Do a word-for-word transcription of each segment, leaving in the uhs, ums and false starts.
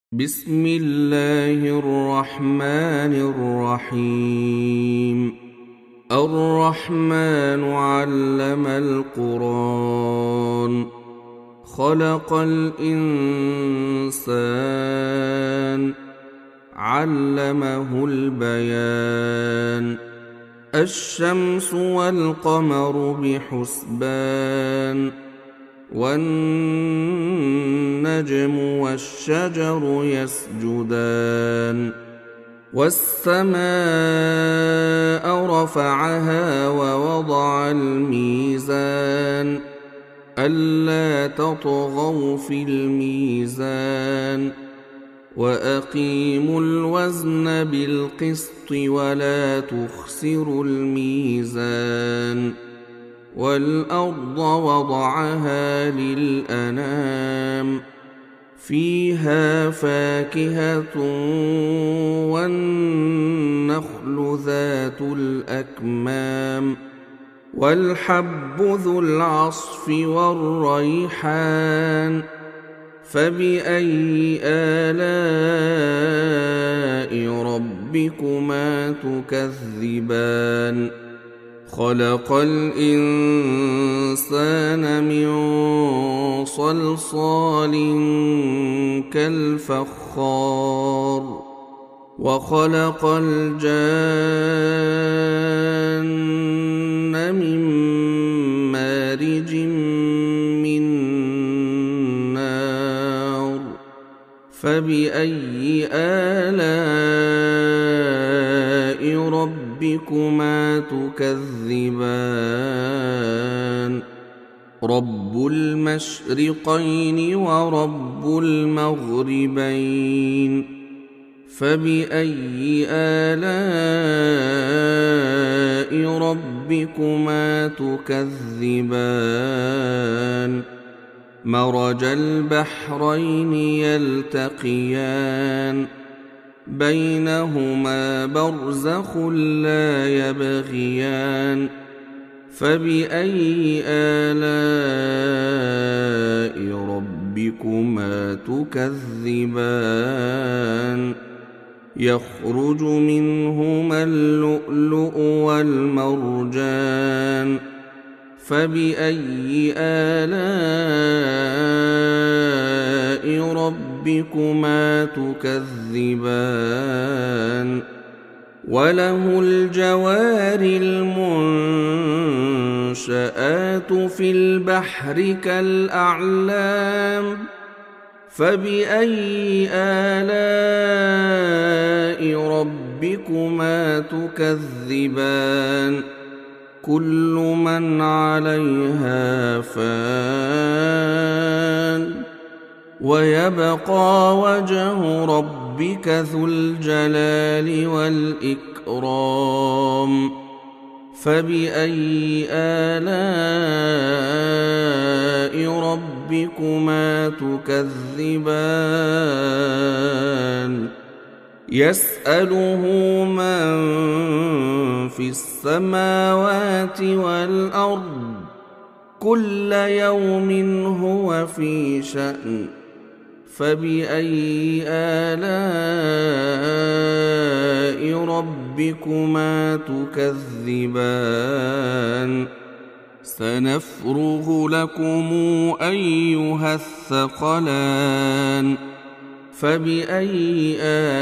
بسم الله الرحمن الرحيم. الرحمن علم القرآن خلق الإنسان علمه البيان. الشمس والقمر بحسبان والنجم والشجر يسجدان. والسماء رفعها ووضع الميزان ألا تطغوا في الميزان وأقيموا الوزن بالقسط ولا تخسروا الميزان. والأرض وضعها للأنام فيها فاكهة والنخل ذات الأكمام والحب ذو العصف والريحان. فبأي آلاء ربكما تكذبان؟ خلق الإنسان من صلصال كالفخار وخلق الجان من مارج من نار. فبأي آلاء ربكما تكذبان؟ رب المشرقين ورب المغربين. فبأي آلاء ربكما تكذبان؟ مرج البحرين يلتقيان بينهما برزخ لا يبغيان. فبأي آلاء ربكما تكذبان؟ يخرج منهما اللؤلؤ والمرجان. فبأي آلاء ربكما تكذبان؟ وله الجوار المنشآت في البحر كالأعلام. فبأي آلاء ربكما تكذبان؟ كل من عليها فان ويبقى وجه ربك ذو الجلال والإكرام. فبأي آلاء ربكما تكذبان؟ يسأله من في السماوات والأرض كل يوم هو في شأن. فبأي آلاء ربكما تكذبان؟ سنفرغ لكم أيها الثقلان. فبأي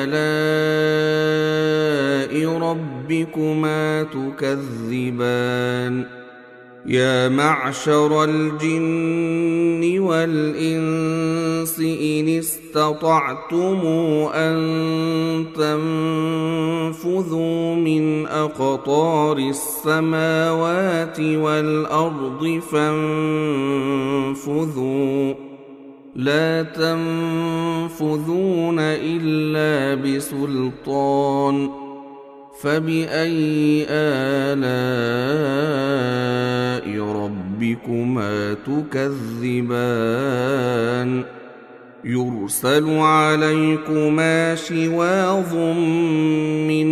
آلاء ربكما تكذبان؟ يا معشر الجن والإنس إن استطعتم أن تنفذوا من أقطار السماوات والأرض فانفذوا لا تنفذون إلا بسلطان. فبأي آلاء ربكما تكذبان؟ يرسل عليكما شواظ من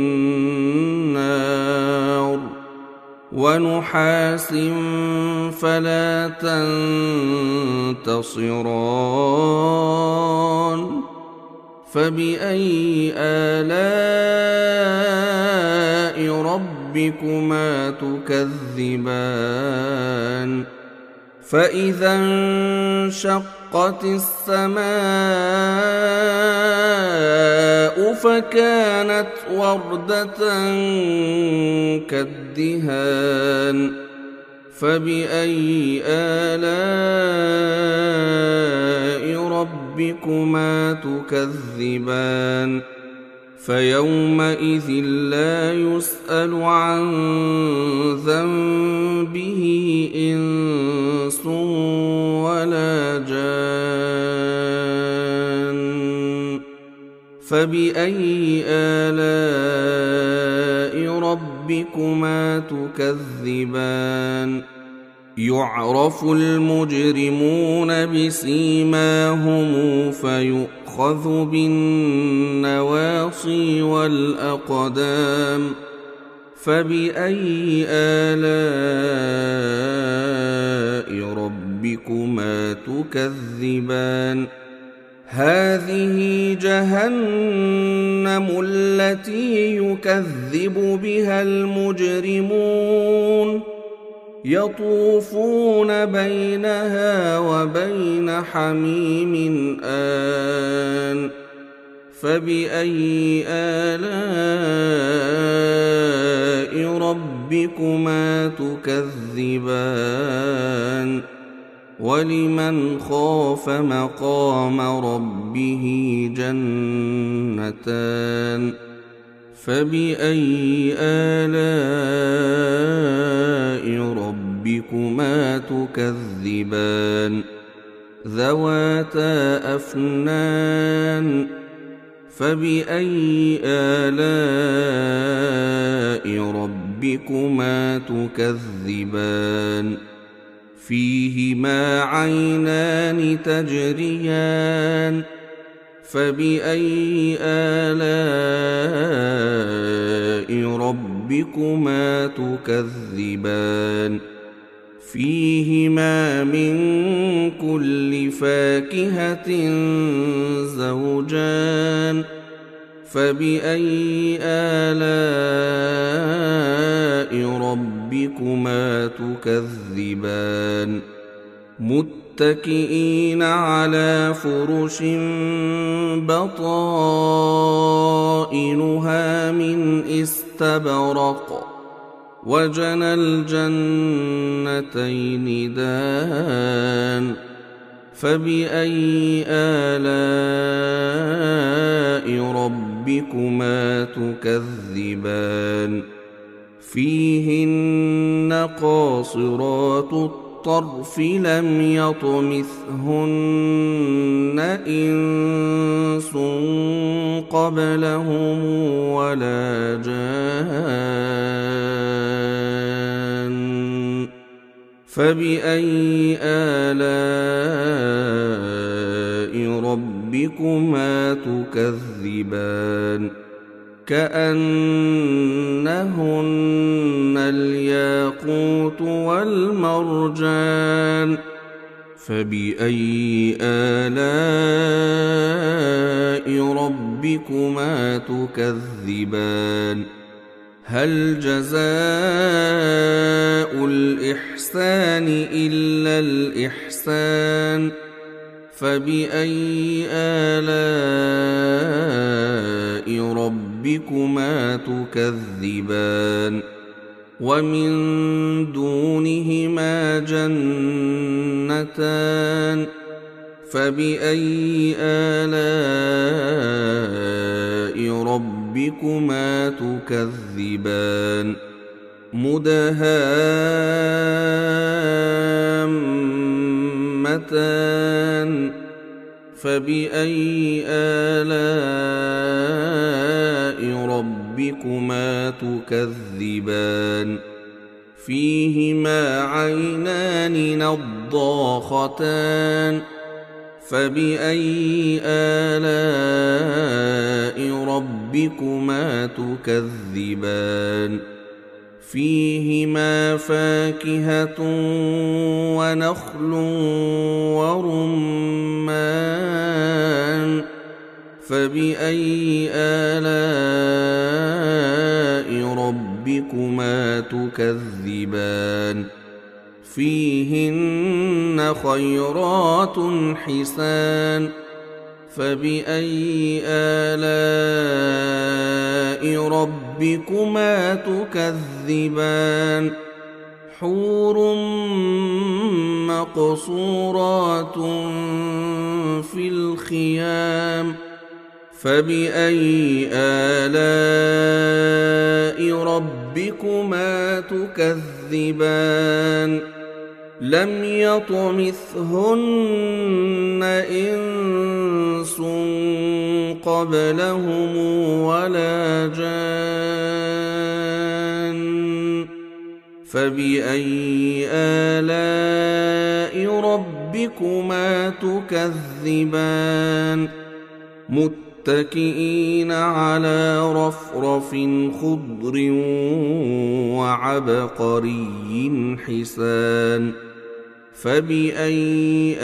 نار ونحاس فلا تنتصران فبأي آلاء ربكما تكذبان فإذا انشقت السماء فكانت وردة كالدهان فبأي آلاء ربكما تكذبان فيومئذ لا يسأل عن ذنبه إنس ولا جان فبأي آلاء ربكما تكذبان يعرف المجرمون بسيماهم فيؤخذ بالنواصي والأقدام فبأي آلاء ربكما تكذبان هذه جهنم التي يكذب بها المجرمون يطوفون بينها وبين حميم آن فبأي آلاء ربكما تكذبان ولمن خاف مقام ربه جنتان فبأي آلاء ربكما تكذبان ذواتا أفنان فبأي آلاء ربكما تكذبان فيهما عينان تجريان فبأي آلاء ربكما تكذبان فيهما من كل فاكهة زوجان فبأي آلاء ربكما تكذبان متكئين على فرش بطائنها من استبرق وجنى الجنتين دان فبأي آلاء ربكما تكذبان فيهن قاصرات الطرف لم يطمثهن إنس قبلهم ولا جان فبأي آلاء ربكما تكذبان كأنهن الياقوت والمرجان فبأي آلاء ربكما تكذبان هل جزاء الإحسان إلا الإحسان فبأي آلاء ربكما تكذبان ومن دونهما جنتان فبأي آلاء ربكما تكذبان مدهامتان فبأي آلاء ربكما تكذبان فيهما عينان نضاختان فبأي آلاء ربكما تكذبان فيهما فاكهة ونخل ورمان فبأي آلاء ربكما تكذبان فيهن خيرات حسان فبأي آلاء ربكما تكذبان حور مقصورات في الخيام فبأي آلاء ربكما تكذبان لم يطمثهن إنس قبلهم ولا جان فبأي آلاء ربكما تكذبان متكئين على رفرف خضر وعبقري حسان فبأي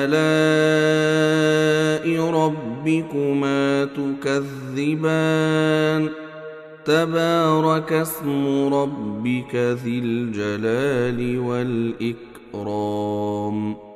آلاء ربكما تكذبان تبارك اسم ربك ذي الجلال والإكرام.